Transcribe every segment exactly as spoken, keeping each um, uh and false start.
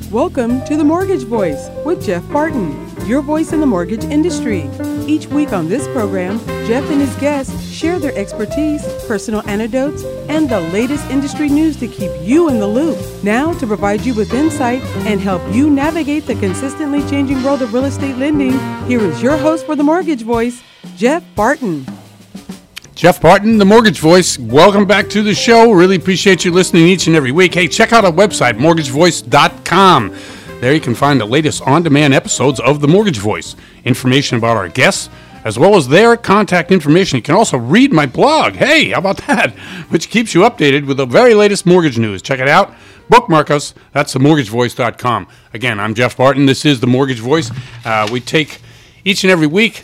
Welcome to The Mortgage Voice with Jeff Barton, your voice in the mortgage industry. Each week on this program, Jeff and his guests share their expertise, personal anecdotes, and the latest industry news to keep you in the loop. Now, to provide you with insight and help you navigate the consistently changing world of real estate lending, here is your host for The Mortgage Voice, Jeff Barton. Jeff Barton, The Mortgage Voice. Welcome back to the show. Really appreciate you listening each and every week. Hey, check out our website, mortgage voice dot com. There you can find the latest on-demand episodes of The Mortgage Voice, information about our guests, as well as their contact information. You can also read my blog. Hey, how about that? Which keeps you updated with the very latest mortgage news. Check it out. Bookmark us. That's the mortgage voice dot com. Again, I'm Jeff Barton. This is The Mortgage Voice. Uh, we take each and every week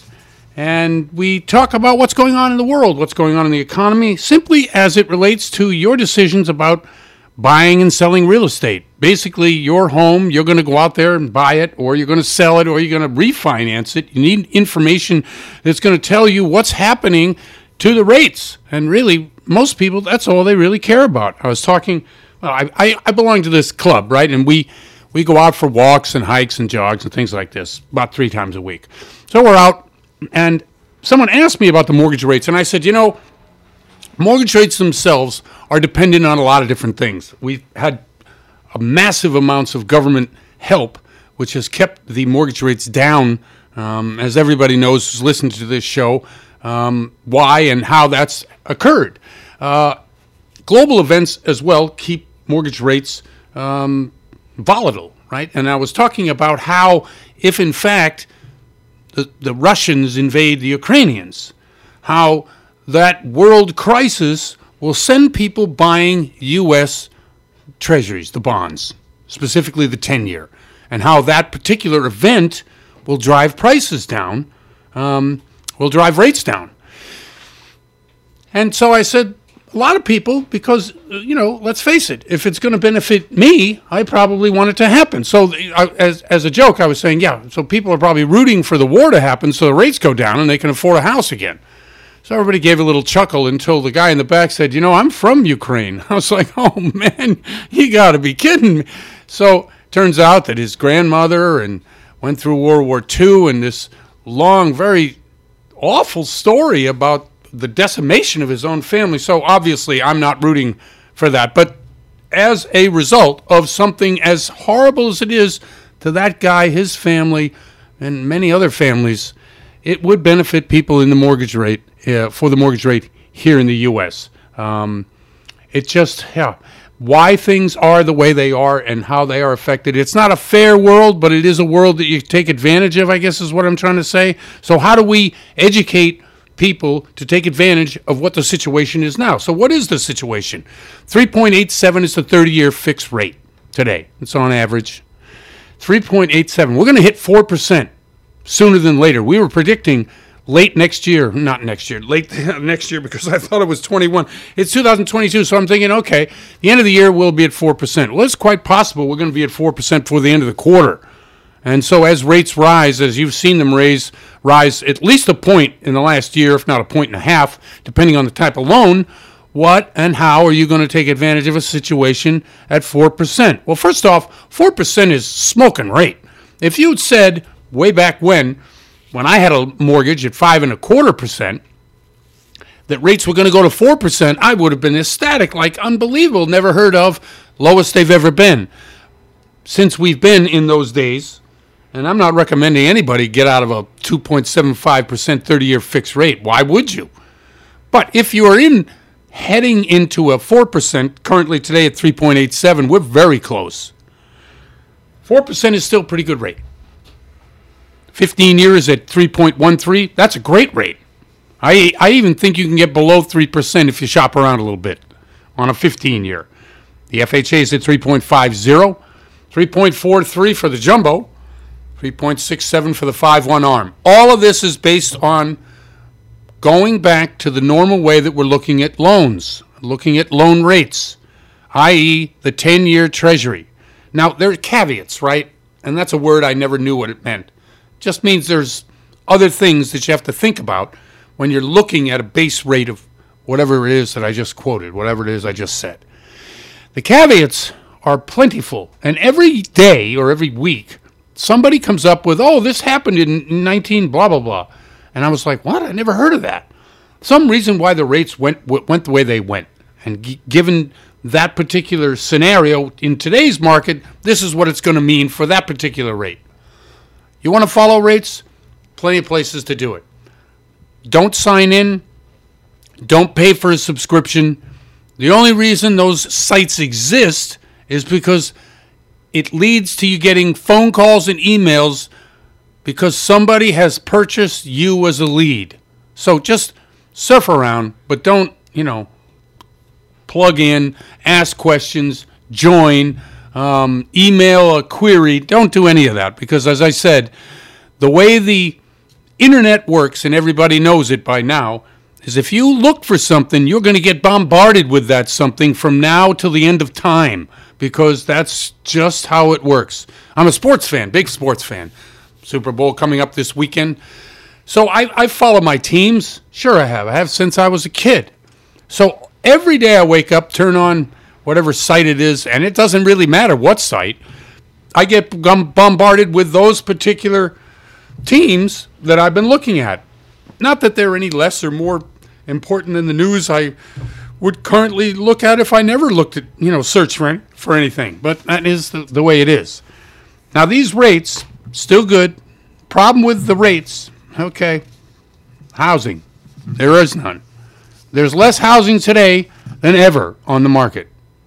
and we talk about what's going on in the world, what's going on in the economy, simply as it relates to your decisions about buying and selling real estate. Basically, your home, you're going to go out there and buy it, or you're going to sell it, or you're going to refinance it. You need information that's going to tell you what's happening to the rates. And really, most people, that's all they really care about. I was talking, well, I, I, I belong to this club, right? And we, we go out for walks and hikes and jogs and things like this about three times a week. So we're out. And someone asked me about the mortgage rates, and I said, you know, mortgage rates themselves are dependent on a lot of different things. We've had a massive amounts of government help, which has kept the mortgage rates down, um, as everybody knows who's listened to this show, um, why and how that's occurred. Uh, global events as well keep mortgage rates um, volatile, right? And I was talking about how if, in fact, The, the Russians invade the Ukrainians, how that world crisis will send people buying U S treasuries, the bonds, specifically the ten-year, and how that particular event will drive prices down, um, will drive rates down. And so I said, a lot of people, because, you know, let's face it, if it's going to benefit me, I probably want it to happen. So I, as as a joke, I was saying, yeah, so people are probably rooting for the war to happen so the rates go down and they can afford a house again. So everybody gave a little chuckle until the guy in the back said, you know, I'm from Ukraine. I was like, oh, man, you got to be kidding me. So turns out that his grandmother and went through World War Two, and this long, very awful story about the decimation of his own family. So obviously I'm not rooting for that. But as a result of something as horrible as it is to that guy, his family, and many other families, it would benefit people in the mortgage rate, uh, for the mortgage rate here in the U S. Um, it just, yeah, why things are the way they are and how they are affected. It's not a fair world, but it is a world that you take advantage of, I guess is what I'm trying to say. So how do we educate people to take advantage of what the situation is now? So what is the situation? three point eight seven is the thirty-year fixed rate today. It's on average. three point eight seven. We're going to hit four percent sooner than later. We were predicting late next year, not next year, late next year because I thought it was twenty-one. It's two thousand twenty-two, so I'm thinking, okay, the end of the year we'll be at four percent. Well, it's quite possible we're going to be at four percent before the end of the quarter. And so as rates rise, as you've seen them raise, rise at least a point in the last year, if not a point and a half, depending on the type of loan, what and how are you going to take advantage of a situation at four percent? Well, first off, four percent is smoking rate. If you'd said way back when, when I had a mortgage at five and a quarter percent, that rates were going to go to four percent, I would have been ecstatic, like unbelievable, never heard of, lowest they've ever been. Since we've been in those days, and I'm not recommending anybody get out of a two point seven five percent thirty-year fixed rate. Why would you? But if you are in heading into a four percent, currently today at three point eight seven, we're very close. four percent is still a pretty good rate. fifteen years at three point one three, that's a great rate. I, I even think you can get below three percent if you shop around a little bit on a fifteen-year. The F H A is at three point five zero, three point four three for the jumbo, three point six seven for the five one arm. All of this is based on going back to the normal way that we're looking at loans, looking at loan rates, that is the ten-year Treasury. Now, there are caveats, right? And that's a word I never knew what it meant. It just means there's other things that you have to think about when you're looking at a base rate of whatever it is that I just quoted, whatever it is I just said. The caveats are plentiful. And every day or every week, somebody comes up with, oh, this happened in nineteen blah, blah, blah. And I was like, what? I never heard of that. Some reason why the rates went went the way they went. And g- given that particular scenario in today's market, this is what it's going to mean for that particular rate. You want to follow rates? Plenty of places to do it. Don't sign in. Don't pay for a subscription. The only reason those sites exist is because it leads to you getting phone calls and emails because somebody has purchased you as a lead. So just surf around, but don't, you know, plug in, ask questions, join, um, email a query. Don't do any of that because, as I said, the way the internet works, and everybody knows it by now, is if you look for something, you're going to get bombarded with that something from now till the end of time because that's just how it works. I'm a sports fan, big sports fan. Super Bowl coming up this weekend. So I, I follow my teams. Sure I have. I have since I was a kid. So every day I wake up, turn on whatever site it is, and it doesn't really matter what site. I get bombarded with those particular teams that I've been looking at. Not that they're any less or more important than the news I would currently look at if I never looked at, you know, search for, for anything. But that is the, the way it is. Now, these rates, still good. Problem with the rates, okay, housing. There is none. There's less housing today than ever on the market.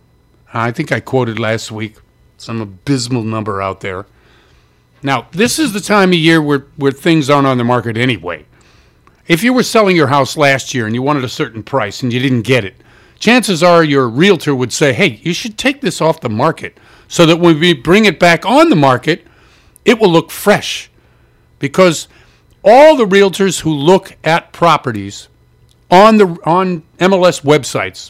I think I quoted last week some abysmal number out there. Now, this is the time of year where, where things aren't on the market anyway. If you were selling your house last year and you wanted a certain price and you didn't get it, chances are your realtor would say, hey, you should take this off the market so that when we bring it back on the market, it will look fresh. Because all the realtors who look at properties on the on M L S websites,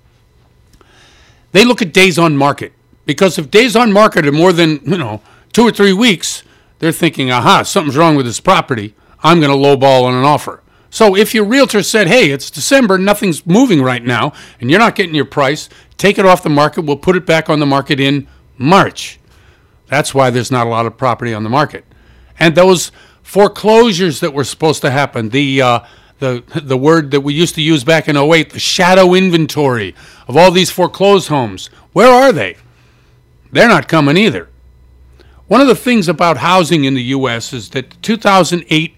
they look at days on market. Because if days on market are more than, you know, two or three weeks, they're thinking, aha, something's wrong with this property. I'm going to lowball on an offer. So if your realtor said, hey, it's December, nothing's moving right now, and you're not getting your price, take it off the market. We'll put it back on the market in March. That's why there's not a lot of property on the market. And those foreclosures that were supposed to happen, the uh, the the word that we used to use back in oh eight, the shadow inventory of all these foreclosed homes, where are they? They're not coming either. One of the things about housing in the U S is that the two thousand eight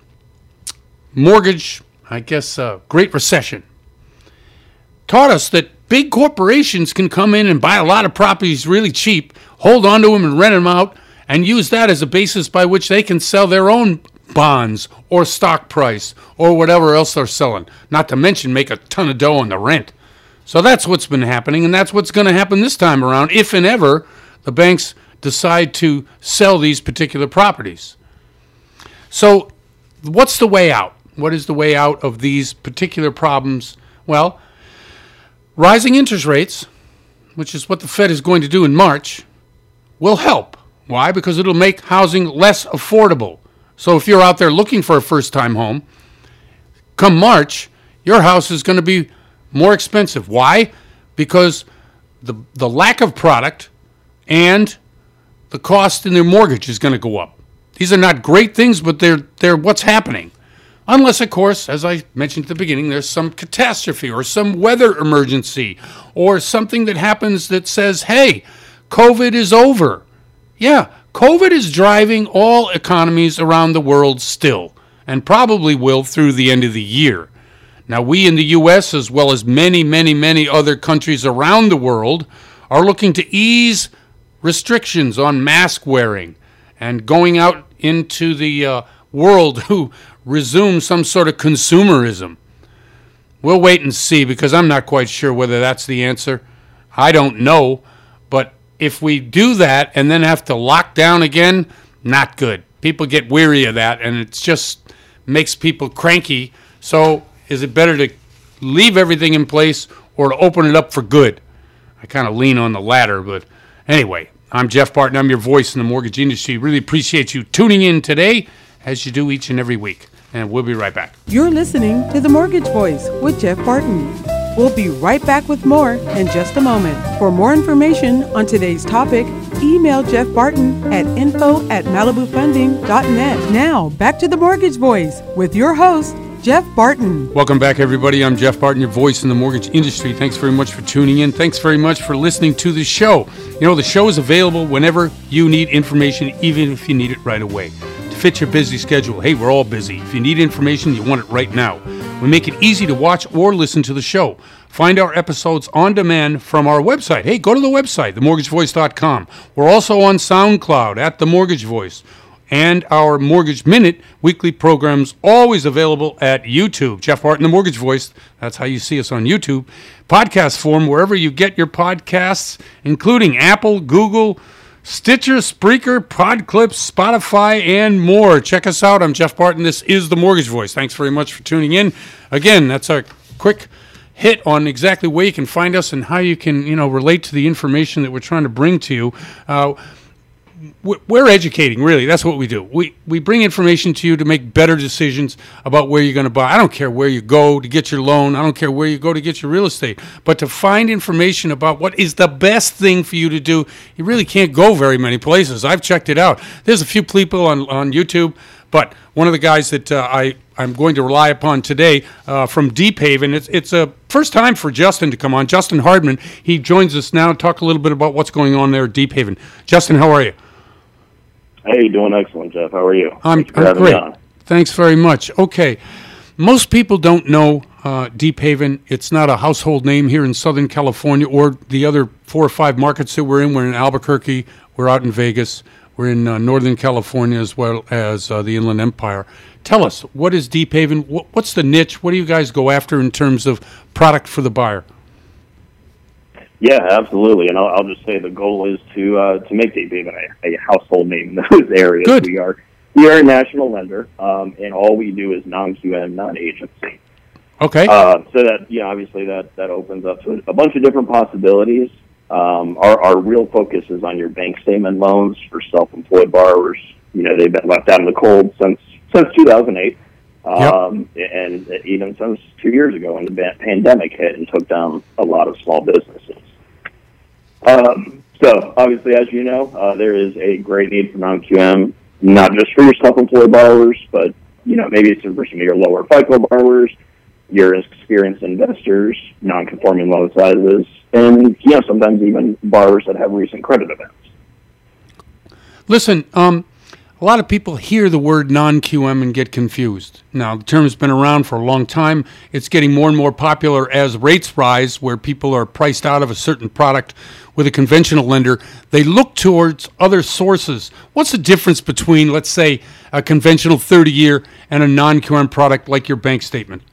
mortgage, I guess, uh, Great Recession taught us that big corporations can come in and buy a lot of properties really cheap, hold on to them and rent them out, and use that as a basis by which they can sell their own bonds or stock price or whatever else they're selling, not to mention make a ton of dough on the rent. So that's what's been happening, and that's what's going to happen this time around, if and ever the banks decide to sell these particular properties. So what's the way out? What is the way out of these particular problems? Well, rising interest rates, which is what the Fed is going to do in March, will help. Why? Because it'll make housing less affordable. So if you're out there looking for a first-time home, come March, your house is going to be more expensive. Why? Because the the lack of product and the cost in their mortgage is going to go up. These are not great things, but they're they're what's happening. Unless, of course, as I mentioned at the beginning, there's some catastrophe or some weather emergency or something that happens that says, hey, COVID is over. Yeah, COVID is driving all economies around the world still, and probably will through the end of the year. Now, we in the U S, as well as many, many, many other countries around the world, are looking to ease restrictions on mask wearing and going out into the uh, world to resume some sort of consumerism. We'll wait and see, because I'm not quite sure whether that's the answer. I don't know. But if we do that and then have to lock down again, not good. People get weary of that, and it just makes people cranky. So is it better to leave everything in place or to open it up for good? I kind of lean on the latter, but anyway, I'm Jeff Barton. I'm your voice in the mortgage industry. Really appreciate you tuning in today, as you do each and every week. And we'll be right back. You're listening to The Mortgage Voice with Jeff Barton. We'll be right back with more in just a moment. For more information on today's topic, email Jeff Barton at info at malibu funding dot net. Now, back to the Mortgage Voice with your host, Jeff Barton. Welcome back, everybody. I'm Jeff Barton, your voice in the mortgage industry. Thanks very much for tuning in. Thanks very much for listening to the show. You know, the show is available whenever you need information, even if you need it right away. To fit your busy schedule. Hey, we're all busy. If you need information, you want it right now. We make it easy to watch or listen to the show. Find our episodes on demand from our website. Hey, go to the website, the mortgage voice dot com. We're also on SoundCloud at The Mortgage Voice. And our Mortgage Minute weekly programs always available at YouTube. Jeff Barton, The Mortgage Voice. That's how you see us on YouTube. Podcast form, wherever you get your podcasts, including Apple, Google, Stitcher, Spreaker, Podclips, Spotify, and more. Check us out. I'm Jeff Barton. This is The Mortgage Voice. Thanks very much for tuning in. Again, that's a quick hit on exactly where you can find us and how you can, you know, relate to the information that we're trying to bring to you. Uh, We're educating, really. That's what we do. We we bring information to you to make better decisions about where you're going to buy. I don't care where you go to get your loan. I don't care where you go to get your real estate. But to find information about what is the best thing for you to do, you really can't go very many places. I've checked it out. There's a few people on, on YouTube, but one of the guys that uh, I, I'm going to rely upon today uh, from Deep Haven, it's, it's a first time for Justin to come on. Justin Hardman, he joins us now to talk a little bit about what's going on there at Deep Haven. Justin, how are you? Hey, doing excellent, Jeff. How are you? I'm, I'm great. Thanks very much. Okay. Most people don't know uh, Deep Haven. It's not a household name here in Southern California or the other four or five markets that we're in. We're in Albuquerque. We're out in Vegas. We're in uh, Northern California as well as uh, the Inland Empire. Tell us, what is Deep Haven? What, what's the niche? What do you guys go after in terms of product for the buyer? Yeah, absolutely. And I'll, I'll just say the goal is to uh, to make Deep Haven a, a household name in those areas. Good. We are we are a national lender, um, and all we do is non-Q M, non-agency. Okay. Uh, so that yeah, obviously that, that opens up to a bunch of different possibilities. Um, our our real focus is on your bank statement loans for self-employed borrowers. You know, they've been left out in the cold since since two thousand eight. Um, yep. And even since two years ago when the pandemic hit and took down a lot of small businesses. Um, so, obviously, as you know, uh, there is a great need for non-Q M, not just for your self-employed borrowers, but, you know, maybe it's for some of your lower FICO borrowers, your experienced investors, non-conforming loan sizes, and, you know, sometimes even borrowers that have recent credit events. Listen, um, a lot of people hear the word non-Q M and get confused. Now, the term has been around for a long time. It's getting more and more popular as rates rise, where people are priced out of a certain product with a conventional lender. They look towards other sources. What's the difference between, let's say, a conventional thirty-year and a non-Q M product like your bank statement?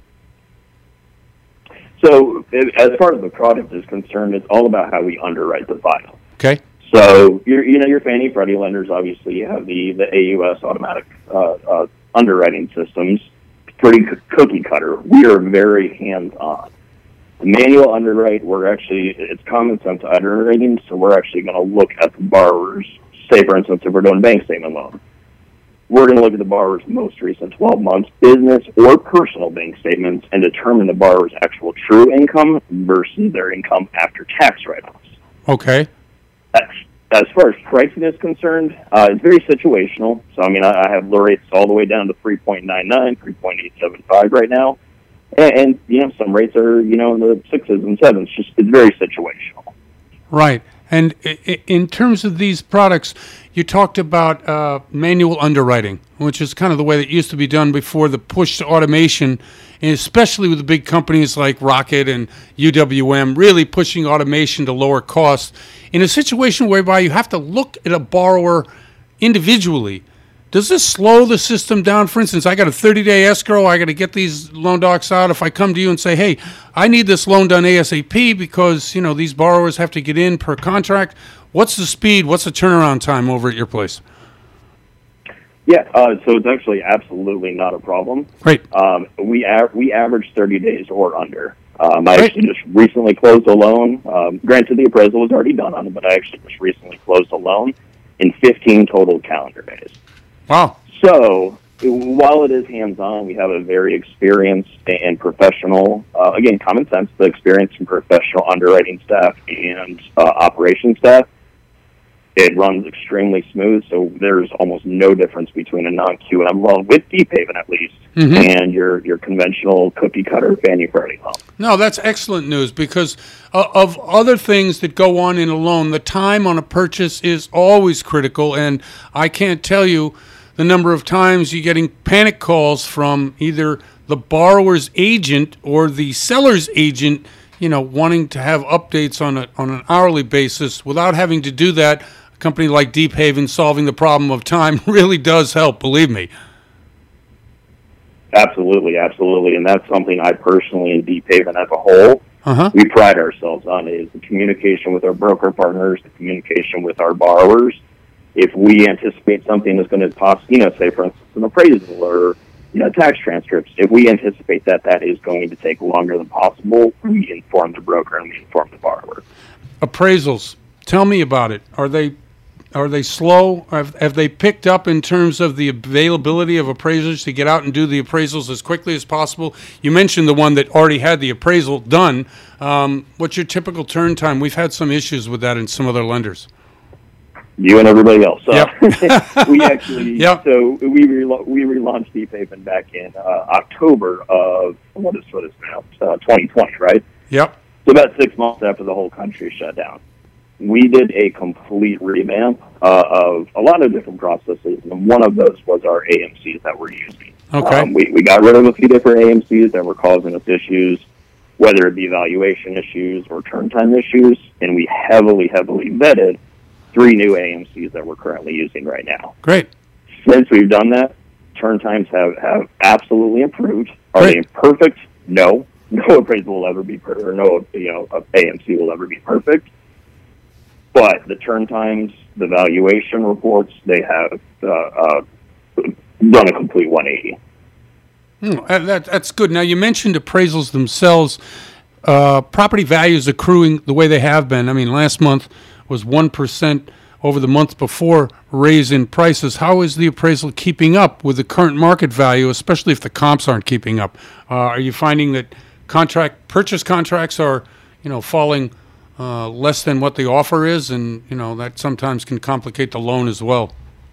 So, as far as the product is concerned, it's all about how we underwrite the file. Okay. So, you're, you know, your Fannie Freddie lenders, obviously, you have the, the A U S automatic uh, uh, underwriting systems. Pretty cookie cutter. We are very hands-on. The manual underwrite, we're actually, it's common sense underwriting, so we're actually going to look at the borrower's, say, for instance, if we're doing bank statement loan, we're going to look at the borrower's most recent twelve months business or personal bank statements and determine the borrower's actual true income versus their income after tax write-offs. Okay. As far as pricing is concerned, uh, it's very situational. So, I mean, I, I have low rates all the way down to three point nine nine, three point eight seven five right now. And, and, you know, some rates are, you know, in the sixes and sevens. Just it's very situational. Right. And in terms of these products, you talked about uh, manual underwriting, which is kind of the way that used to be done before the push to automation, and especially with the big companies like Rocket and U W M, really pushing automation to lower costs. In a situation whereby you have to look at a borrower individually, does this slow the system down? For instance, I got a thirty-day escrow. I got to get these loan docs out. If I come to you and say, hey, I need this loan done ASAP because, you know, these borrowers have to get in per contract, what's the speed? What's the turnaround time over at your place? Yeah, uh, so it's actually absolutely not a problem. Great. Um, we a- we average thirty days or under. Um, I Great. actually just recently closed a loan. Um, granted, the appraisal was already done on it, but I actually just recently closed a loan in fifteen total calendar days. Wow. So, while it is hands-on, we have a very experienced and professional, uh, again, common sense, but experienced and professional underwriting staff and uh, operations staff. It runs extremely smooth, so there's almost no difference between a non-Q M loan, with Deep Haven at least, mm-hmm. and your, your conventional cookie-cutter Fannie Freddie loan. No, that's excellent news, because uh, of other things that go on in a loan, the time on a purchase is always critical, and I can't tell you the number of times you're getting panic calls from either the borrower's agent or the seller's agent, you know, wanting to have updates on a, on an hourly basis. Without having to do that, a company like Deep Haven solving the problem of time really does help, believe me. Absolutely, absolutely. And that's something I personally, in Deep Haven as a whole, uh-huh. we pride ourselves on, is the communication with our broker partners, the communication with our borrowers. If we anticipate something is going to cost, you know, say, for instance, an appraisal or, you know, tax transcripts, if we anticipate that that is going to take longer than possible, we inform the broker and we inform the borrower. Appraisals, tell me about it. Are they are they slow? Have, have they picked up in terms of the availability of appraisers to get out and do the appraisals as quickly as possible? You mentioned the one that already had the appraisal done. Um, what's your typical turn time? We've had some issues with that in some other lenders. You and everybody else. Uh, yep. we actually, yep. so we rela- we relaunched Deep Haven back in uh, October of, what is, what is now, uh, twenty twenty, right? Yep. So about six months after the whole country shut down. We did a complete revamp uh, of a lot of different processes, and one of those was our A M Cs that we're using. Okay. Um, we, we got rid of a few different A M Cs that were causing us issues, whether it be valuation issues or turn time issues, and we heavily, heavily vetted three new A M Cs that we're currently using right now. Great. Since we've done that, turn times have, have absolutely improved. Are Great. they perfect? No. No appraisal will ever be perfect, or no, you know, A M C will ever be perfect. But the turn times, the valuation reports, they have uh, uh, done a complete one eighty. Hmm, that, that's good. Now, you mentioned appraisals themselves. Uh, property values accruing the way they have been. I mean, last month was one percent over the month before raise in prices. How is the appraisal keeping up with the current market value, especially if the comps aren't keeping up? Uh, are you finding that contract purchase contracts are, you know, falling uh, less than what the offer is, and, you know, that sometimes can complicate the loan as well?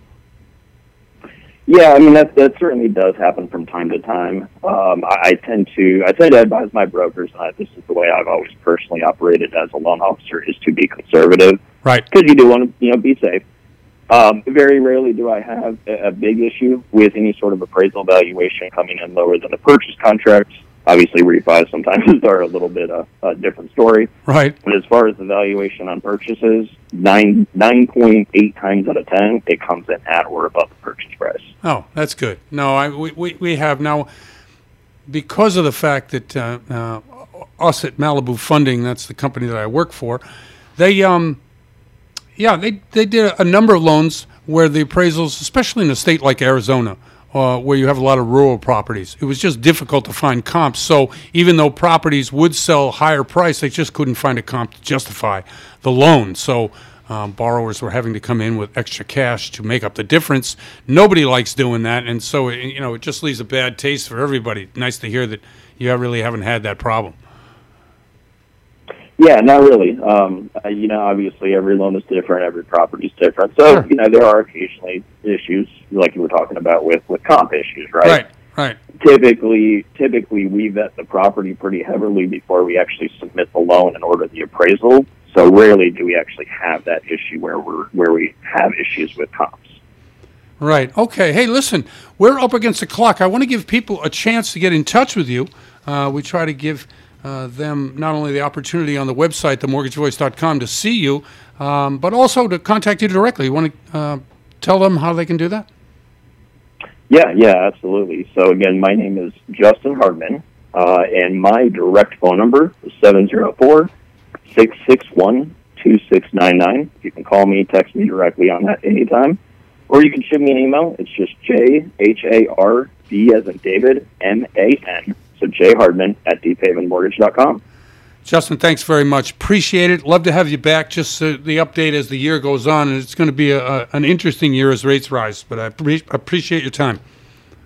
Yeah, I mean, that that certainly does happen from time to time. Um, I, I tend to I tend to advise my brokers, and I, this is the way I've always personally operated as a loan officer, is to be conservative. Right. Because you do want to, you know, be safe. Um, very rarely do I have a, a big issue with any sort of appraisal valuation coming in lower than the purchase contract. Obviously, refis sometimes are a little bit a, a different story. Right. But as far as the valuation on purchases, nine nine point eight times out of ten, it comes in at or above the purchase price. Oh, that's good. No, I, we, we we have now, because of the fact that uh, uh, us at Malibu Funding, that's the company that I work for, they um, yeah, they they did a number of loans where the appraisals, especially in a state like Arizona, Uh, where you have a lot of rural properties, it was just difficult to find comps. So even though properties would sell higher price, they just couldn't find a comp to justify the loan. So um, borrowers were having to come in with extra cash to make up the difference. Nobody likes doing that, and so it, you know, it just leaves a bad taste for everybody. Nice to hear that you really haven't had that problem. Yeah, not really. Um, uh, you know, obviously every loan is different, every property is different. So, Sure. you know, there are occasionally issues, like you were talking about with, with comp issues, right? Right, right. Typically, typically we vet the property pretty heavily before we actually submit the loan and order the appraisal. So rarely do we actually have that issue where we're where we have issues with comps. Right. Okay. Hey, listen, we're up against the clock. I want to give people a chance to get in touch with you. Uh, we try to give uh, them not only the opportunity on the website, the mortgage voice dot com, to see you, um, but also to contact you directly. You want to uh, tell them how they can do that? Yeah, yeah, absolutely. So, again, my name is Justin Hardman, uh, and my direct phone number is seven zero four, six six one, two six nine nine. You can call me, text me directly on that anytime. Or you can shoot me an email. It's just J H A R D as in David, M A N. So J Hardman at deep haven mortgage dot com. Justin, thanks very much. Appreciate it. Love to have you back. Just uh, the update as the year goes on, and it's going to be a, a, an interesting year as rates rise. But I pre- appreciate your time.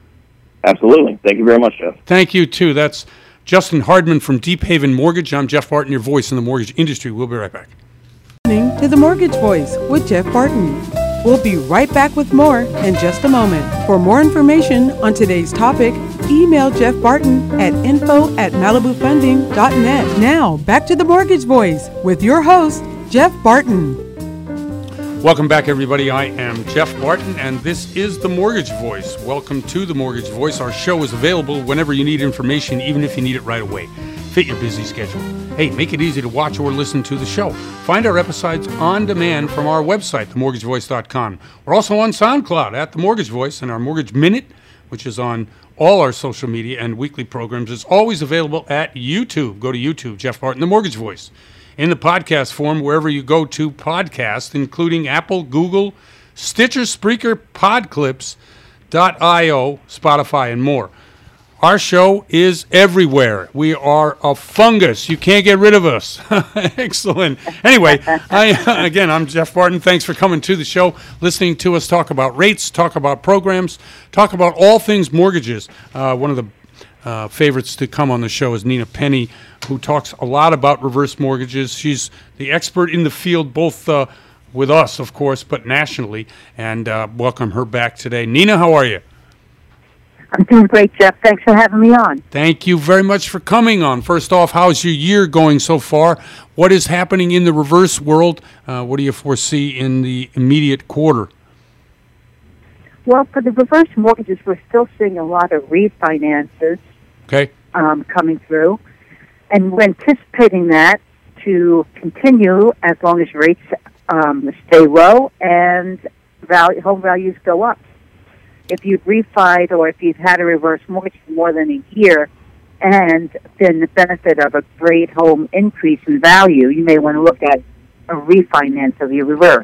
Absolutely. Thank you very much, Jeff. Thank you, too. That's Justin Hardman from Deep Haven Mortgage. I'm Jeff Barton, your voice in the mortgage industry. We'll be right back. Listening to The Mortgage Voice with Jeff Barton. We'll be right back with more in just a moment. For more information on today's topic, email Jeff Barton at info at malibu funding dot net. Now, back to The Mortgage Voice with your host, Jeff Barton. Welcome back, everybody. I am Jeff Barton, and this is The Mortgage Voice. Welcome to The Mortgage Voice. Our show is available whenever you need information, even if you need it right away. Fit your busy schedule. Hey, make it easy to watch or listen to the show. Find our episodes on demand from our website, the mortgage voice dot com. We're also on SoundCloud at The Mortgage Voice, and our Mortgage Minute, which is on all our social media and weekly programs, is always available at YouTube. Go to YouTube, Jeff Barton, The Mortgage Voice. In the podcast form, wherever you go to podcast, including Apple, Google, Stitcher, Spreaker, Podclips dot io, Spotify, and more. Our show is everywhere. We are a fungus. You can't get rid of us. Excellent. Anyway, I, again, I'm Jeff Barton. Thanks for coming to the show, listening to us talk about rates, talk about programs, talk about all things mortgages. Uh, one of the uh, favorites to come on the show is Nina Penny, who talks a lot about reverse mortgages. She's the expert in the field, both uh, with us, of course, but nationally. And uh, welcome her back today. Nina, how are you? I'm doing great, Jeff. Thanks for having me on. Thank you very much for coming on. First off, how's your year going so far? What is happening in the reverse world? Uh, what do you foresee in the immediate quarter? Well, for the reverse mortgages, we're still seeing a lot of refinances Okay. um, coming through. And we're anticipating that to continue as long as rates um, stay low and value, home values go up. If you've refied or if you've had a reverse mortgage for more than a year and been the benefit of a great home increase in value, you may want to look at a refinance of your reverse.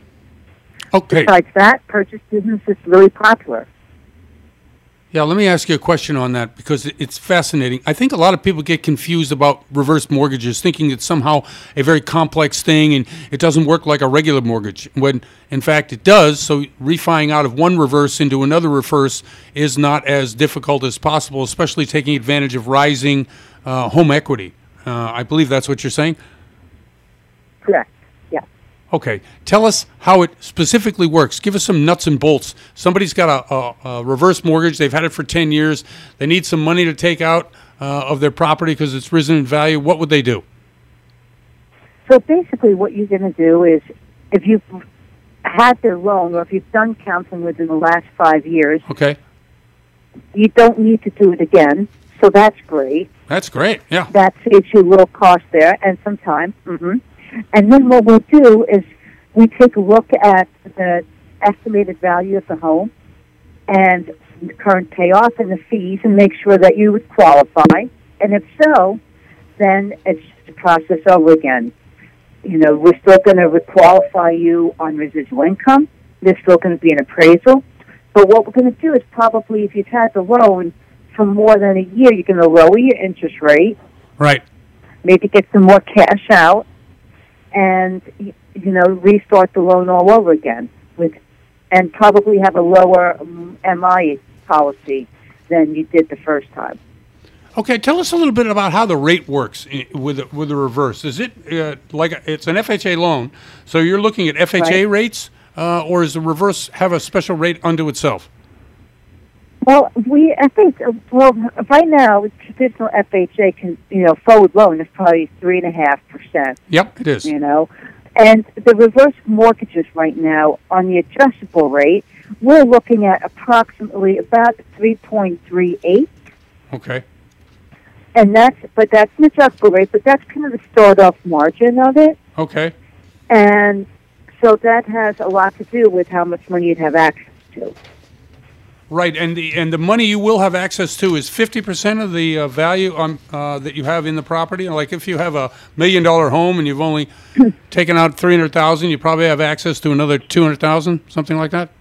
Okay. Besides that, purchase business is really popular. Yeah, let me ask you a question on that because it's fascinating. I think a lot of people get confused about reverse mortgages, thinking it's somehow a very complex thing and it doesn't work like a regular mortgage, when in fact it does. So refining out of one reverse into another reverse is not as difficult as possible, especially taking advantage of rising uh, home equity. Uh, I believe that's what you're saying? Correct. Okay. Tell us how it specifically works. Give us some nuts and bolts. Somebody's got a, a, a reverse mortgage. They've had it for ten years. They need some money to take out uh, of their property because it's risen in value. What would they do? So basically what you're going to do is if you've had their loan or if you've done counseling within the last five years, okay, you don't need to do it again. So that's great. That's great, yeah. That saves you a little cost there and some time. Mm-hmm. And then what we'll do is we take a look at the estimated value of the home and the current payoff and the fees and make sure that you would qualify. And if so, then it's just a process over again. You know, we're still going to requalify you on residual income. There's still going to be an appraisal. But what we're going to do is probably if you've had the loan for more than a year, you're going to lower your interest rate. Right. Maybe get some more cash out. And, you know, restart the loan all over again with, and probably have a lower um, M I policy than you did the first time. Okay, tell us a little bit about how the rate works with the, with the reverse. Is it uh, like a, it's an F H A loan, so you're looking at F H A right. rates, uh, or does the reverse have a special rate unto itself? Well, we I think well right now traditional F H A can you know forward loan is probably three and a half percent. Yep, it is. You know, and the reverse mortgages right now on the adjustable rate, we're looking at approximately about three point three eight. Okay. And that's but that's an adjustable rate, but that's kind of the start off margin of it. Okay. And so that has a lot to do with how much money you'd have access to. Right, and the and the money you will have access to is fifty percent of the uh, value on uh, that you have in the property. Like if you have a million dollar home and you've only taken out three hundred thousand, you probably have access to another two hundred thousand, something like that.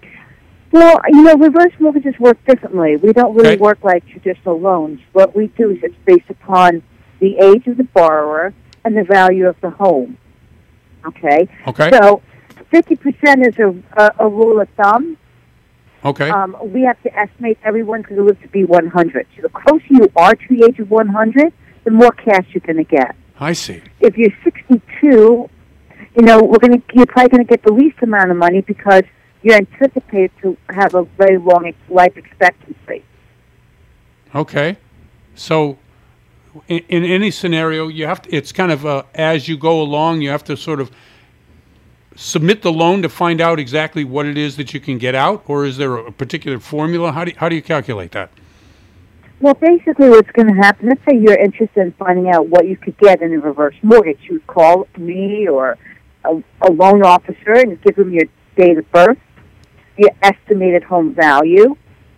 Well, you know, reverse mortgages work differently. We don't really okay. work like traditional loans. What we do is it's based upon the age of the borrower and the value of the home. Okay. Okay. So fifty percent is a, a, a rule of thumb. Okay. Um, we have to estimate everyone's going to live to be one hundred. So the closer you are to the age of one hundred, the more cash you're going to get. I see. If you're sixty-two, you know, we're going to you're probably going to get the least amount of money because you're anticipated to have a very long life expectancy. Okay. So in, in any scenario, you have to, it's kind of uh, as you go along, you have to sort of submit the loan to find out exactly what it is that you can get out, or is there a particular formula? How do you, how do you calculate that? Well, basically what's going to happen, let's say you're interested in finding out what you could get in a reverse mortgage. You would call me or a, a loan officer and give them your date of birth, your estimated home value,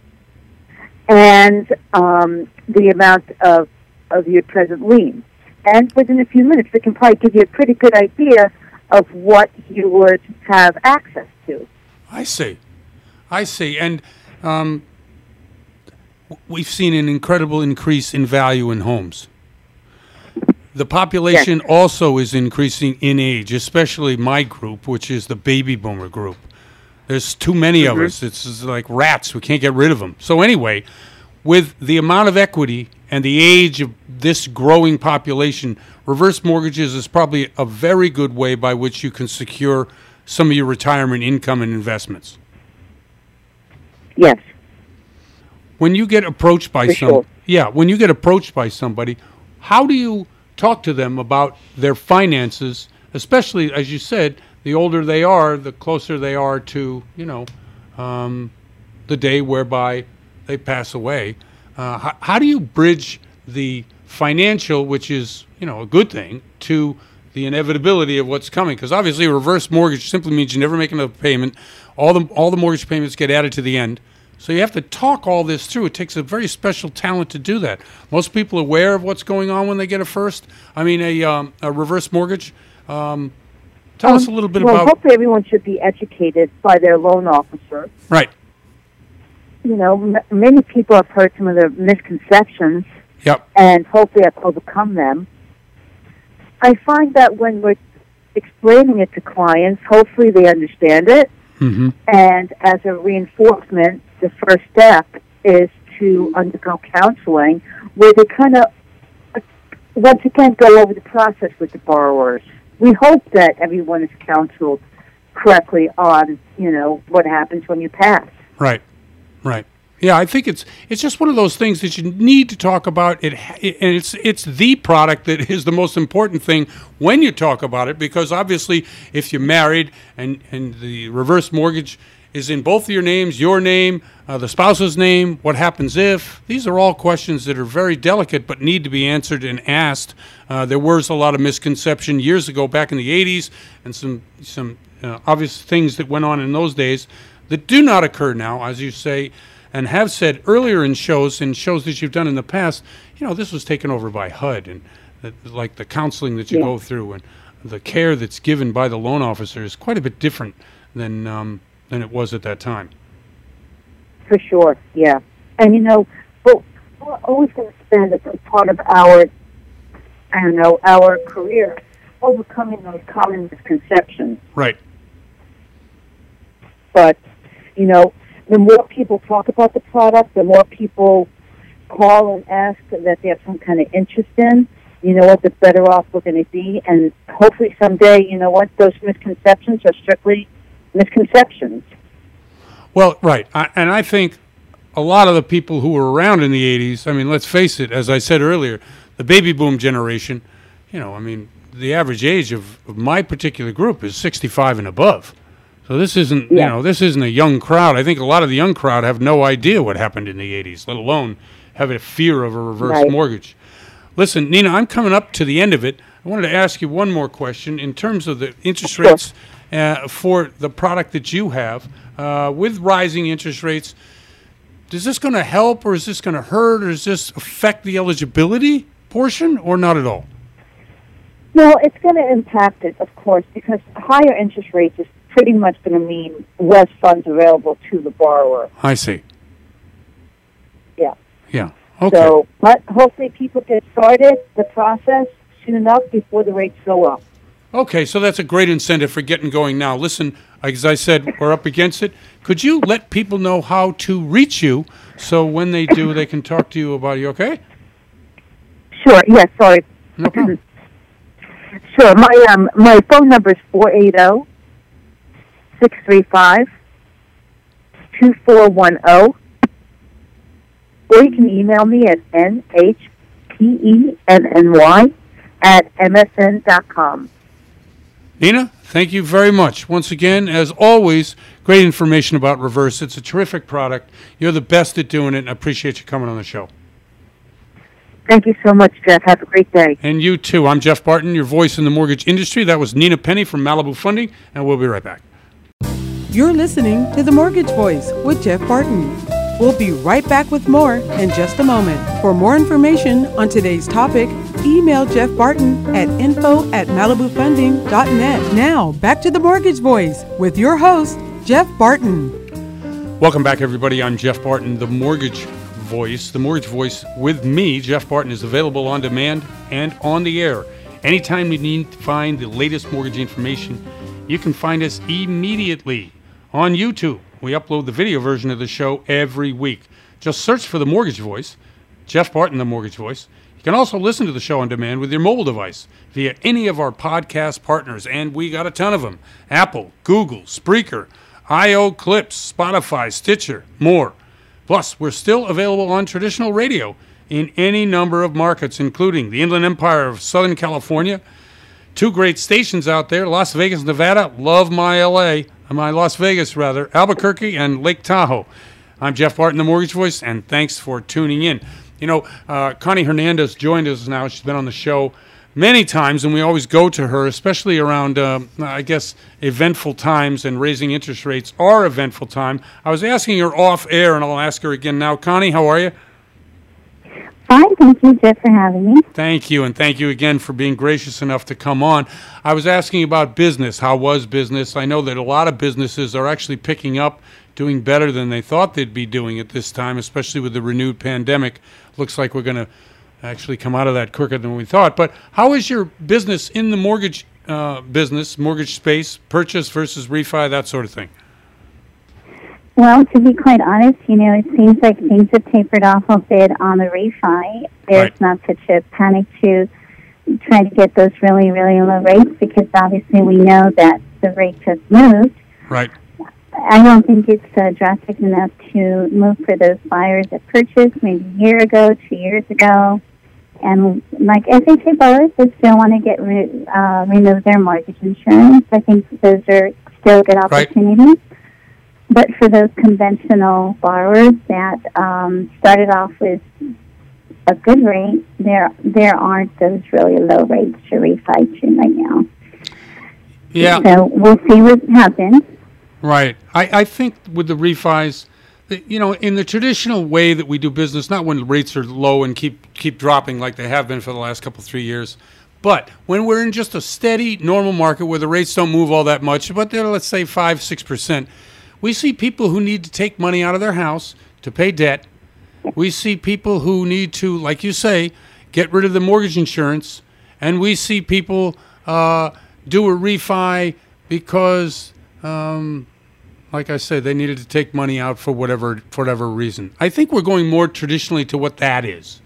and um, the amount of, of your present lien. And within a few minutes, they can probably give you a pretty good idea of what you would have access to. I see. I see. And um, we've seen an incredible increase in value in homes. The population Yes. also is increasing in age, especially my group, which is the baby boomer group. There's too many Mm-hmm. of us. It's just like rats. We can't get rid of them. So anyway, with the amount of equity and the age of this growing population, reverse mortgages is probably a very good way by which you can secure some of your retirement income and investments. Yes. When you get approached by For some, sure. yeah, when you get approached by somebody, how do you talk to them about their finances, especially, as you said, the older they are, the closer they are to, you know, um, the day whereby they pass away. Uh, how, how do you bridge the financial, which is, you know, a good thing, to the inevitability of what's coming? Because obviously a reverse mortgage simply means you never make another payment. All the all the mortgage payments get added to the end. So you have to talk all this through. It takes a very special talent to do that. Most people are aware of what's going on when they get a first, I mean, a, um, a reverse mortgage. Um, tell Um, us a little bit well, about... hopefully everyone should be educated by their loan officer. Right. You know, m- many people have heard some of the misconceptions, Yep. and hopefully have overcome them. I find that when we're explaining it to clients, hopefully they understand it. Mm-hmm. And as a reinforcement, the first step is to undergo counseling, where they kind of, once again, go over the process with the borrowers. We hope that everyone is counseled correctly on, you know, what happens when you pass. Right, right. Yeah, I think it's it's just one of those things that you need to talk about. It, it and it's it's the product that is the most important thing when you talk about it, because obviously if you're married and and the reverse mortgage is in both of your names, your name, uh, the spouse's name, what happens if? These are all questions that are very delicate but need to be answered and asked. Uh, there was a lot of misconception years ago, back in the eighties, and some some uh, obvious things that went on in those days that do not occur now, as you say, and have said earlier in shows, in shows that you've done in the past. You know, this was taken over by H U D, and uh, like the counseling that you Yeah. go through and the care that's given by the loan officer is quite a bit different than um, than it was at that time. For sure, yeah. And, you know, but we're always going to spend a good part of our, I don't know, our career overcoming those common misconceptions. Right. But, you know, the more people talk about the product, the more people call and ask that they have some kind of interest in, you know what, the better off we're going to be. And hopefully someday, you know what, those misconceptions are strictly misconceptions. Well, right. I, and I think a lot of the people who were around in the eighties, I mean, let's face it, as I said earlier, the baby boom generation, you know, I mean, the average age of, of my particular group is sixty-five and above. So this isn't, you Yeah. know, this isn't a young crowd. I think a lot of the young crowd have no idea what happened in the eighties, let alone have a fear of a reverse Right. mortgage. Listen, Nina, I'm coming up to the end of it. I wanted to ask you one more question in terms of the interest Sure. rates uh, for the product that you have. Uh, with rising interest rates, is this going to help, or is this going to hurt, or does this affect the eligibility portion, or not at all? No, it's going to impact it, of course, because higher interest rates is pretty much going to mean less funds available to the borrower. I see. Yeah. Yeah. Okay. So, but hopefully people get started the process soon enough before the rates go up. Okay, so that's a great incentive for getting going now. Listen, as I said, we're up against it. Could you let people know how to reach you so when they do, they can talk to you about it? You okay? Sure. Yes. Sorry. No problem. Sure. My um my phone number is four eight zero, six three five, two four one zero, or you can email me at n h p e n n y at m s n dot com. Nina, thank you very much. Once again, as always, great information about Reverse. It's a terrific product. You're the best at doing it, and I appreciate you coming on the show. Thank you so much, Jeff. Have a great day. And you too. I'm Jeff Barton, your voice in the mortgage industry. That was Nina Penny from Malibu Funding, and we'll be right back. You're listening to The Mortgage Voice with Jeff Barton. We'll be right back with more in just a moment. For more information on today's topic, email Jeff Barton at info at malibu funding dot net. Now, back to The Mortgage Voice with your host, Jeff Barton. Welcome back, everybody. I'm Jeff Barton, the Mortgage Voice. The Mortgage Voice with me, Jeff Barton, is available on demand and on the air. Anytime you need to find the latest mortgage information, you can find us immediately on YouTube. We upload the video version of the show every week. Just search for The Mortgage Voice, Jeff Barton, The Mortgage Voice. You can also listen to the show on demand with your mobile device via any of our podcast partners, and we got a ton of them. Apple, Google, Spreaker, I O Clips, Spotify, Stitcher, more. Plus, we're still available on traditional radio in any number of markets, including the Inland Empire of Southern California, two great stations out there, Las Vegas, Nevada, love my L A, my Las Vegas rather, Albuquerque, and Lake Tahoe. I'm Jeff Barton, the Mortgage Voice, and thanks for tuning in. You know, uh, Connie Hernandez joined us now. She's been on the show many times, and we always go to her, especially around, uh, I guess, eventful times, and raising interest rates are eventful time. I was asking her off air, and I'll ask her again now. Connie, how are you? Fine, thank you, Jeff, for having me. Thank you, and thank you again for being gracious enough to come on. I was asking about business. How was business? I know that a lot of businesses are actually picking up, doing better than they thought they'd be doing at this time, especially with the renewed pandemic. Looks like we're going to actually come out of that quicker than we thought. But how is your business in the mortgage uh, business, mortgage space, purchase versus refi, that sort of thing? Well, to be quite honest, you know, it seems like things have tapered off a bit on the refi. There's right. not such a panic to try to get those really, really low rates because obviously we know that the rates have moved. Right. I don't think it's uh, drastic enough to move for those buyers that purchased maybe a year ago, two years ago. And like F H A borrowers that still want to get re- uh, remove their mortgage insurance, I think those are still good opportunities. Right. But for those conventional borrowers that um, started off with a good rate, there there aren't those really low rates to refi to right now. Yeah. So we'll see what happens. Right. I, I think with the refis, you know, in the traditional way that we do business, not when rates are low and keep keep dropping like they have been for the last couple, three years, but when we're in just a steady, normal market where the rates don't move all that much, but they're, let's say, five, six percent, we see people who need to take money out of their house to pay debt. We see people who need to, like you say, get rid of the mortgage insurance. And we see people uh, do a refi because, um, like I said, they needed to take money out for whatever for whatever reason. I think we're going more traditionally to what that is.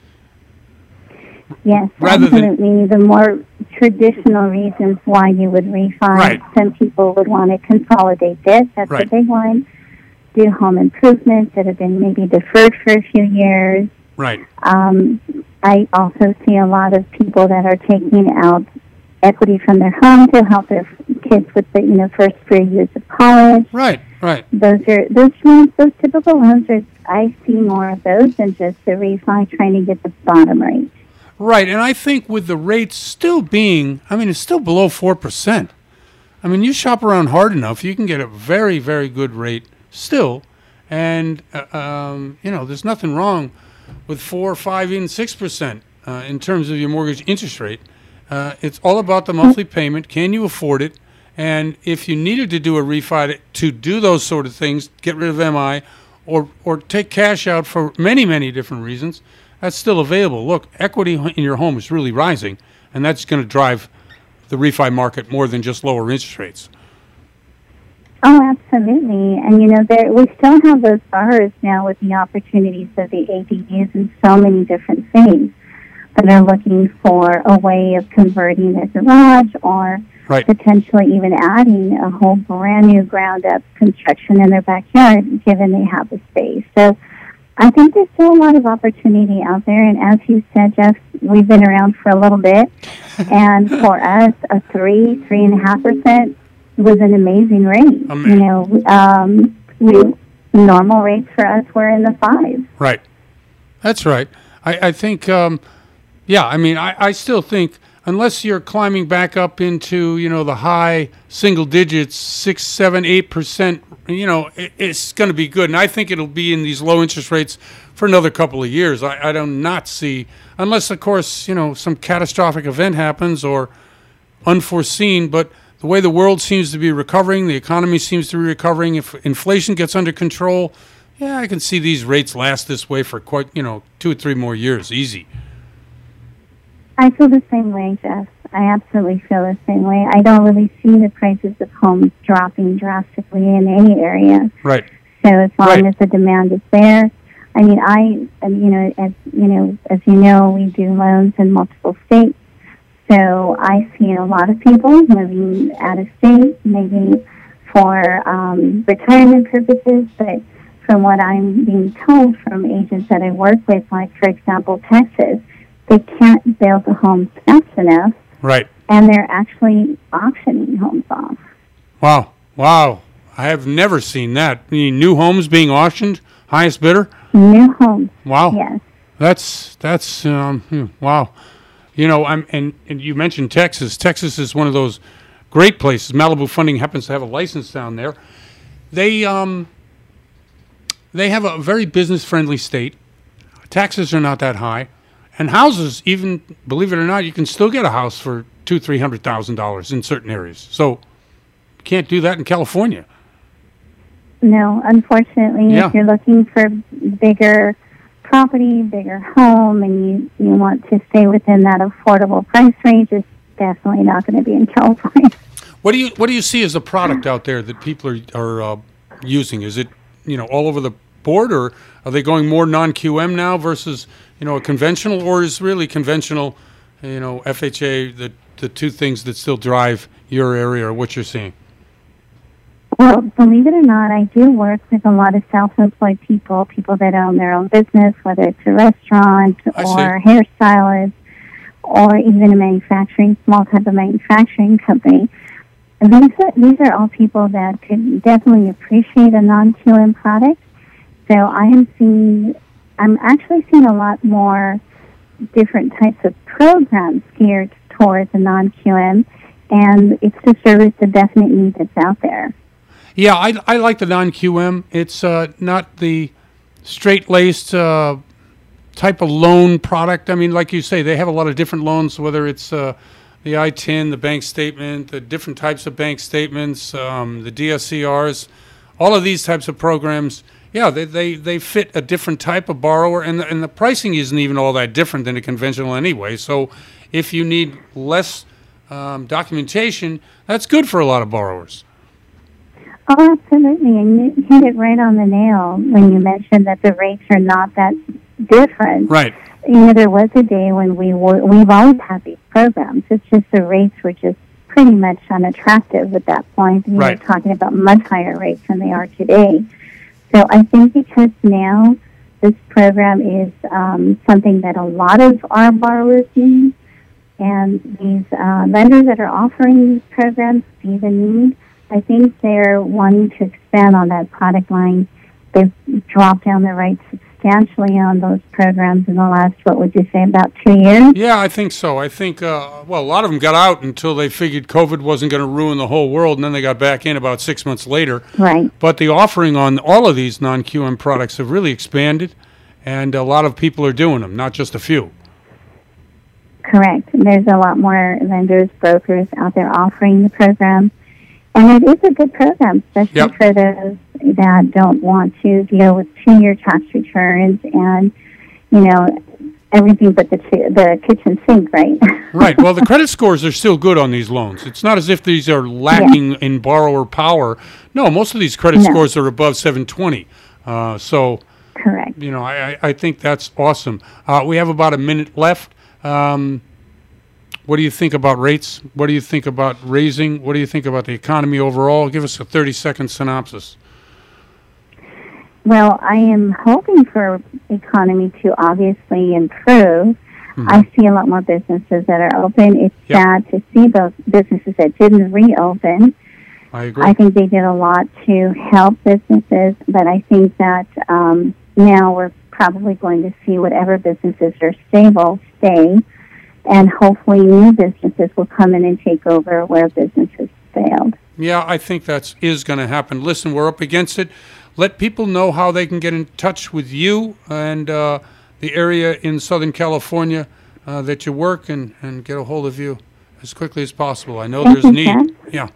Yes, Rather absolutely. Than, the more traditional reasons why you would refi. Right. Some people would want to consolidate debt. That's right. a big one. Do home improvements that have been maybe deferred for a few years. Right. Um, I also see a lot of people that are taking out equity from their home to help their kids with the you know first few years of college. Right. Right. Those are those loans, those typical loans are. I see more of those than just the refi trying to get the bottom rate. Right, and I think with the rates still being, I mean, it's still below four percent. I mean, you shop around hard enough, you can get a very, very good rate still. And, uh, um, you know, there's nothing wrong with four, five, even six percent uh, in terms of your mortgage interest rate. Uh, it's all about the monthly payment. Can you afford it? And if you needed to do a refi to, to do those sort of things, get rid of M I, or or take cash out for many, many different reasons, that's still available. Look, equity in your home is really rising, and that's going to drive the refi market more than just lower interest rates. Oh, absolutely. And, you know, there we still have those borrowers now with the opportunities of the A D Us and so many different things that are looking for a way of converting their garage or right. potentially even adding a whole brand new ground-up construction in their backyard, given they have the space. So I think there's still a lot of opportunity out there. And as you said, Jeff, we've been around for a little bit. And for us, a three, three and a half percent was an amazing rate. Amazing. You know, um, we, normal rates for us were in the fives. Right. That's right. I, I think, um, yeah, I mean, I, I still think unless you're climbing back up into, you know, the high single digits, six, seven, eight percent, you know, it, it's going to be good. And I think it'll be in these low interest rates for another couple of years. I, I do not see, unless, of course, you know, some catastrophic event happens or unforeseen, but the way the world seems to be recovering, the economy seems to be recovering, if inflation gets under control, yeah, I can see these rates last this way for quite, you know, two or three more years, easy. I feel the same way, Jeff. I absolutely feel the same way. I don't really see the prices of homes dropping drastically in any area. Right. So as long right. as the demand is there, I mean, I, you know, as you know, as you know, we do loans in multiple states. So I see a lot of people moving out of state, maybe for um, retirement purposes. But from what I'm being told from agents that I work with, like for example, Texas, they can't build the homes fast enough. Right. And they're actually auctioning homes off. Wow. Wow. I have never seen that. Any new homes being auctioned, highest bidder? New homes. Wow. Yes. That's, that's, um, hmm, wow. You know, I'm, and, and you mentioned Texas. Texas is one of those great places. Malibu Funding happens to have a license down there. They, um, they have a very business-friendly state. Taxes are not that high. And houses, even, believe it or not, you can still get a house for two, three hundred thousand dollars in certain areas. So you can't do that in California. No, unfortunately, Yeah. if you're looking for bigger property, bigger home, and you, you want to stay within that affordable price range, it's definitely not going to be in California. What do you What do you see as a product out there that people are are uh, using? Is it, you know, all over the board, or are they going more non-Q M now versus, you know, a conventional, or is really conventional, you know, F H A the the two things that still drive your area or what you're seeing? Well, believe it or not, I do work with a lot of self-employed people, people that own their own business, whether it's a restaurant I or see. a hairstylist or even a manufacturing, small type of manufacturing company. And these are, these are all people that could definitely appreciate a non-Q M product. So I am seeing, I'm actually seeing a lot more different types of programs geared towards a non-Q M, and it's to service the definite need that's out there. Yeah, I, I like the non-Q M. It's uh, not the straight-laced uh, type of loan product. I mean, like you say, they have a lot of different loans, whether it's uh, the I T I N, the bank statement, the different types of bank statements, um, the D S C Rs, all of these types of programs. Yeah, they, they, they fit a different type of borrower, and the, and the pricing isn't even all that different than a conventional anyway. So if you need less um, documentation, that's good for a lot of borrowers. Oh, absolutely. And you hit it right on the nail when you mentioned that the rates are not that different. Right. You know, there was a day when we were, we've always had these programs. It's just the rates were just pretty much unattractive at that point. We Right. were talking about much higher rates than they are today. So I think because now this program is um, something that a lot of our borrowers need, and these uh, lenders that are offering these programs see the need, I think they're wanting to expand on that product line. They've dropped down the rates substantially on those programs in the last, what would you say, about two years? Yeah, I think so. I think, uh, well, a lot of them got out until they figured COVID wasn't going to ruin the whole world, and then they got back in about six months later. Right. But the offering on all of these non-Q M products have really expanded, and a lot of people are doing them, not just a few. Correct. There's a lot more lenders, brokers out there offering the program. And it is a good program, especially Yep. for those that don't want to deal with two-year tax returns and, you know, everything but the chi- the kitchen sink, right? Right. Well, the credit scores are still good on these loans. It's not as if these are lacking yeah. in borrower power. No, most of these credit no. scores are above seven twenty. Uh, so, correct. You know, I, I think that's awesome. Uh, we have about a minute left. Um, what do you think about rates? What do you think about raising? What do you think about the economy overall? Give us a thirty-second synopsis. Well, I am hoping for the economy to obviously improve. Mm-hmm. I see a lot more businesses that are open. It's yep. sad to see those businesses that didn't reopen. I agree. I think they did a lot to help businesses, but I think that um, now we're probably going to see whatever businesses are stable stay, and hopefully new businesses will come in and take over where businesses failed. Yeah, I think that is going to happen. Listen, we're up against it. Let people know how they can get in touch with you and uh, the area in Southern California uh, that you work, and, and get a hold of you as quickly as possible. I know Thank there's you, need. Ken. Yeah.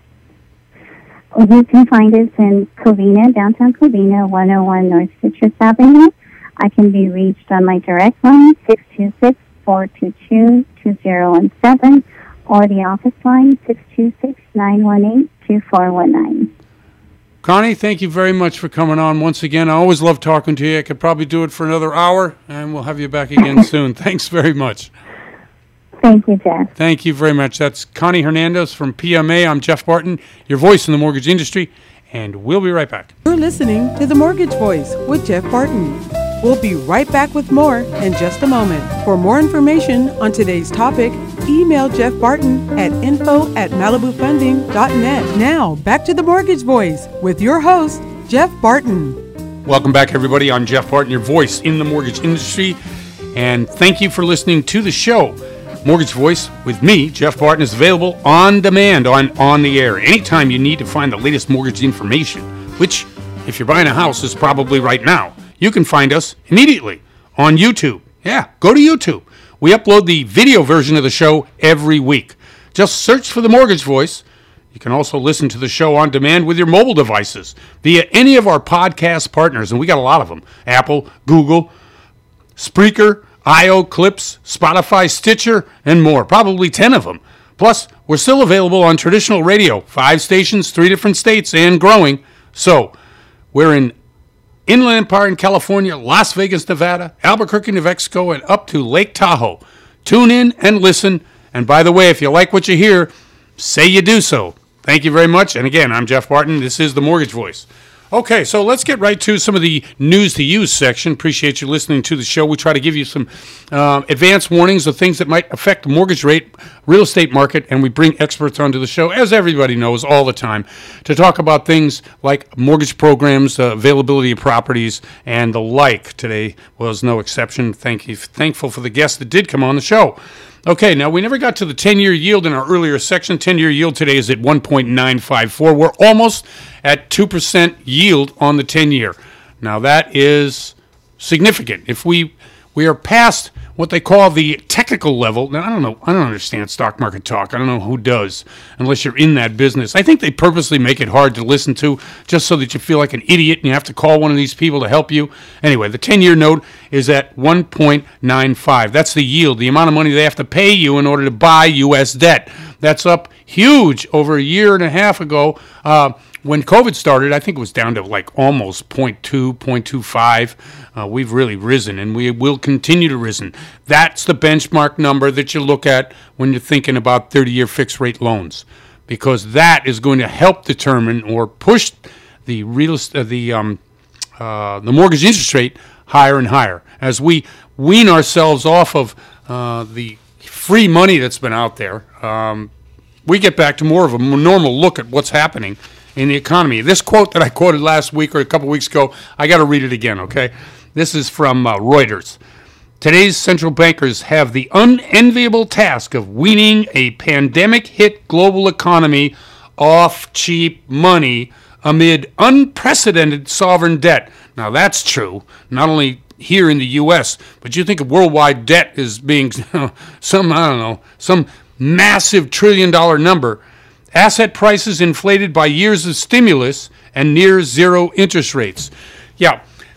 You can find us in Covina, downtown Covina, one oh one North Citrus Avenue. I can be reached on my direct line, six two six, four two two, two zero one seven, or the office line, six two six, nine one eight, two four one nine. Connie, thank you very much for coming on once again. I always love talking to you. I could probably do it for another hour, and we'll have you back again soon. Thanks very much. Thank you, Jeff. Thank you very much. That's Connie Hernandez from P M A. I'm Jeff Barton, your voice in the mortgage industry, and we'll be right back. You're listening to The Mortgage Voice with Jeff Barton. We'll be right back with more in just a moment. For more information on today's topic, email Jeff Barton at info at malibu funding dot net. Now, back to The Mortgage Voice with your host, Jeff Barton. Welcome back, everybody. I'm Jeff Barton, your voice in the mortgage industry, and thank you for listening to the show. Mortgage Voice with me, Jeff Barton, is available on demand on On the Air. Anytime you need to find the latest mortgage information, which, if you're buying a house, is probably right now, you can find us immediately on YouTube. Yeah, go to YouTube. We upload the video version of the show every week. Just search for The Mortgage Voice. You can also listen to the show on demand with your mobile devices via any of our podcast partners, and we got a lot of them. Apple, Google, Spreaker, I O, Clips, Spotify, Stitcher, and more. Probably ten of them. Plus, we're still available on traditional radio. Five stations, three different states, and growing. So, we're in Inland Empire in California, Las Vegas, Nevada, Albuquerque, New Mexico, and up to Lake Tahoe. Tune in and listen. And by the way, if you like what you hear, say you do so. Thank you very much. And again, I'm Jeff Barton. This is The Mortgage Voice. Okay, so let's get right to some of the news to use section. Appreciate you listening to the show. We try to give you some uh, advance warnings of things that might affect the mortgage rate, real estate market, and we bring experts onto the show, as everybody knows, all the time, to talk about things like mortgage programs, uh, availability of properties, and the like. Today was no exception. Thank you. Thankful for the guests that did come on the show. Okay, now we never got to the ten-year yield in our earlier section. ten-year yield today is at one point nine five four. We're almost at two percent yield on the ten-year. Now that is significant. If we we are past what they call the technical level. Now, I don't know. I don't understand stock market talk. I don't know who does, unless you're in that business. I think they purposely make it hard to listen to just so that you feel like an idiot and you have to call one of these people to help you. Anyway, the ten-year note is at one point nine five. That's the yield, the amount of money they have to pay you in order to buy U S debt. That's up huge over a year and a half ago. Uh, when COVID started, I think it was down to like almost zero point two, zero point two five. Uh, we've really risen, and we will continue to risen. That's the benchmark number that you look at when you're thinking about thirty-year fixed-rate loans, because that is going to help determine or push the real uh, the um, uh, the mortgage interest rate higher and higher as we wean ourselves off of uh, the free money that's been out there. Um, we get back to more of a normal look at what's happening in the economy. This quote that I quoted last week or a couple weeks ago, I got to read it again, okay? This is from uh, Reuters. Today's central bankers have the unenviable task of weaning a pandemic-hit global economy off cheap money amid unprecedented sovereign debt. Now, that's true, not only here in the U S, but you think of worldwide debt as being some, I don't know, some massive trillion-dollar number. Asset prices inflated by years of stimulus and near zero interest rates. Yeah,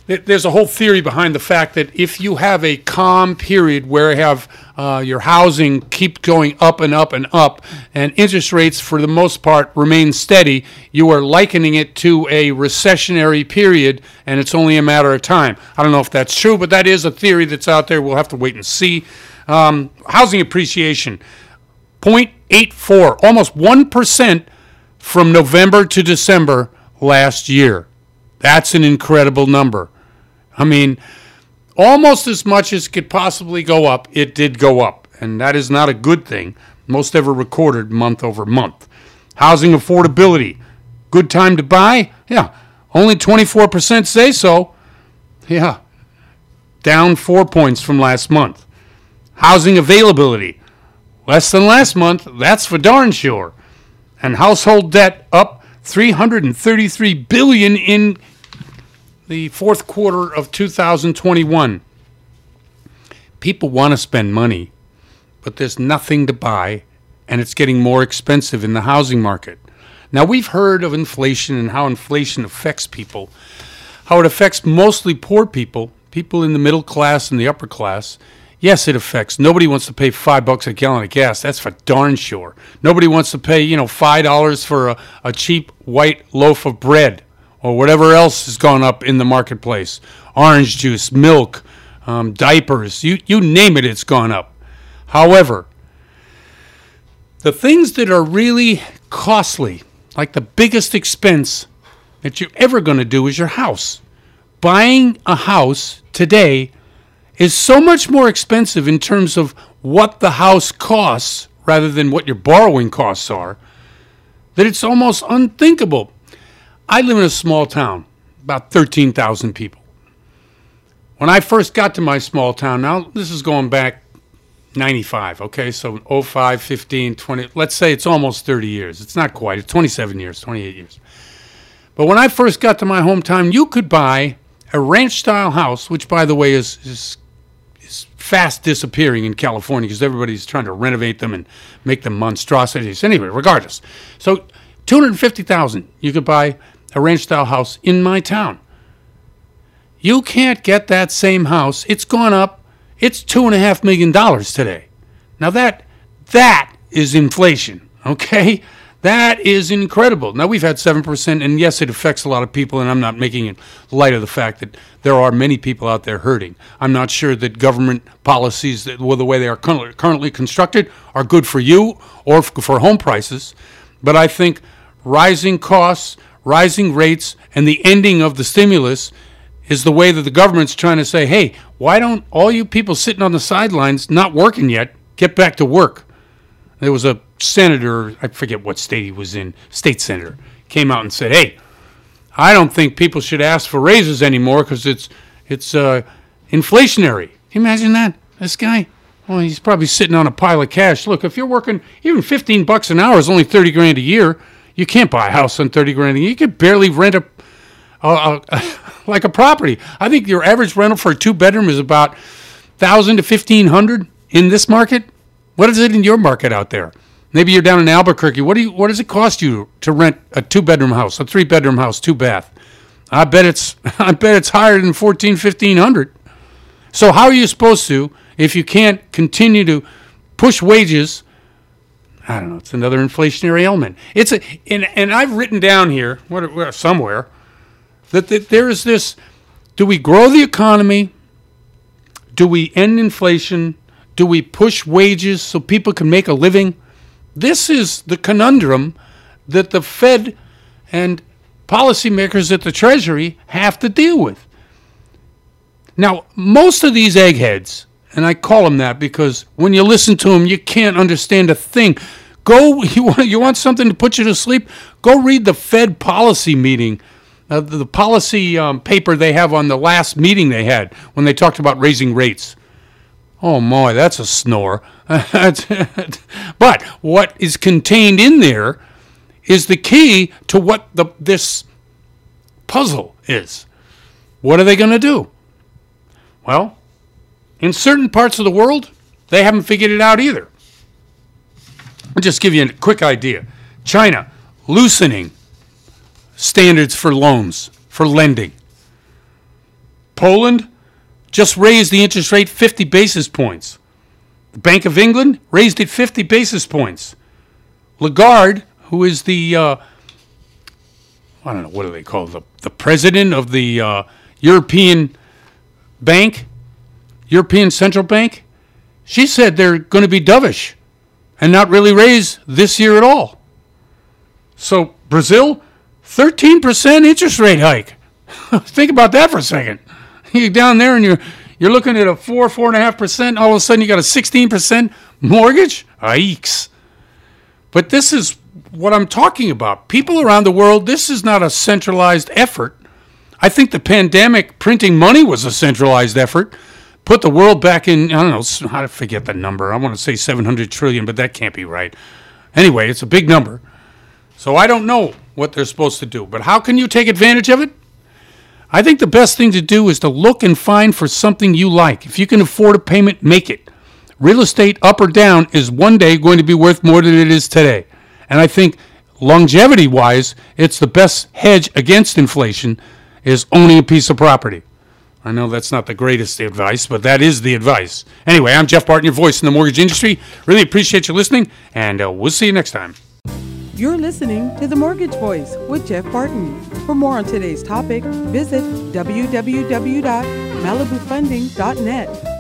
there's a whole theory behind the fact that if you have a calm period where you have uh, your housing keep going up and up and up, and interest rates for the most part remain steady, you are likening it to a recessionary period, and it's only a matter of time. I don't know if that's true, but that is a theory that's out there. We'll have to wait and see. Um, housing appreciation, zero point eight four, almost one percent from November to December last year. That's an incredible number. I mean, almost as much as could possibly go up, it did go up. And that is not a good thing, most ever recorded month over month. Housing affordability, good time to buy? Yeah, only twenty-four percent say so. Yeah, down four points from last month. Housing availability, less than last month, that's for darn sure. And household debt up three hundred thirty-three billion dollars in the fourth quarter of two thousand twenty-one. People want to spend money, but there's nothing to buy, and it's getting more expensive in the housing market. Now, we've heard of inflation and how inflation affects people, how it affects mostly poor people, people in the middle class and the upper class. Yes, it affects. Nobody wants to pay five bucks a gallon of gas. That's for darn sure. Nobody wants to pay, you know, five dollars for a, a cheap white loaf of bread or whatever else has gone up in the marketplace. Orange juice, milk, um, diapers, you, you name it, it's gone up. However, the things that are really costly, like the biggest expense that you're ever going to do is your house. Buying a house today is so much more expensive in terms of what the house costs rather than what your borrowing costs are, that it's almost unthinkable. I live in a small town, about thirteen thousand people. When I first got to my small town, now this is going back ninety-five, okay, so oh five, fifteen, twenty, let's say it's almost thirty years. It's not quite, it's twenty-seven years, twenty-eight years. But when I first got to my hometown, you could buy a ranch-style house, which, by the way, is, is, is fast disappearing in California because everybody's trying to renovate them and make them monstrosities. Anyway, regardless. So two hundred fifty thousand dollars, you could buy a ranch-style house in my town. You can't get that same house. It's gone up. It's two and a half million dollars today. Now that that is inflation, okay? That is incredible. Now we've had seven percent, and yes, it affects a lot of people, and I'm not making it light of the fact that there are many people out there hurting. I'm not sure that government policies, that, well, the way they are currently, currently constructed, are good for you or for home prices. But I think rising costs, rising rates, and the ending of the stimulus is the way that the government's trying to say, hey, why don't all you people sitting on the sidelines, not working yet, get back to work? There was a senator, I forget what state he was in, state senator, came out and said, hey, I don't think people should ask for raises anymore because it's it's uh, inflationary. Can you imagine that? This guy, well, he's probably sitting on a pile of cash. Look, if you're working even fifteen bucks an hour is only thirty grand a year. You can't buy a house on thirty grand a year. You could barely rent a, a, a like a property. I think your average rental for a two-bedroom is about one thousand to fifteen hundred in this market. What is it in your market out there? Maybe you're down in Albuquerque. What do you? What does it cost you to rent a two-bedroom house, a three-bedroom house, two-bath? I bet it's I bet it's higher than fourteen, fifteen hundred. So how are you supposed to, if you can't continue to push wages? I don't know. It's another inflationary element. It's a and and I've written down here, what, somewhere, that, that there is this: do we grow the economy? Do we end inflation? Do we push wages so people can make a living? This is the conundrum that the Fed and policymakers at the Treasury have to deal with. Now, most of these eggheads, and I call them that because when you listen to them, you can't understand a thing. Go, you want, you want something to put you to sleep? Go read the Fed policy meeting, uh, the, the policy um, paper they have on the last meeting they had when they talked about raising rates. Oh, my, that's a snore. But what is contained in there is the key to what the this puzzle is. What are they going to do? Well, in certain parts of the world, they haven't figured it out either. I'll just give you a quick idea. China, loosening standards for loans, for lending. Poland just raised the interest rate fifty basis points. The Bank of England raised it fifty basis points. Lagarde, who is the, uh, I don't know, what do they call it, the, the president of the uh, European Bank, European Central Bank, she said they're going to be dovish and not really raise this year at all. So Brazil, thirteen percent interest rate hike. Think about that for a second. You're down there and you're you're looking at a four, four and a half percent. All of a sudden you got a sixteen percent mortgage. Yikes! But this is what I'm talking about. People around the world, this is not a centralized effort. I think the pandemic printing money was a centralized effort. Put the world back in, I don't know, how to forget the number. I want to say seven hundred trillion, but that can't be right. Anyway, it's a big number. So I don't know what they're supposed to do. But how can you take advantage of it? I think the best thing to do is to look and find for something you like. If you can afford a payment, make it. Real estate, up or down, is one day going to be worth more than it is today. And I think longevity-wise, it's the best hedge against inflation is owning a piece of property. I know that's not the greatest advice, but that is the advice. Anyway, I'm Jeff Barton, your voice in the mortgage industry. Really appreciate you listening, and uh, we'll see you next time. You're listening to The Mortgage Voice with Jeff Barton. For more on today's topic, visit w w w dot malibu funding dot net.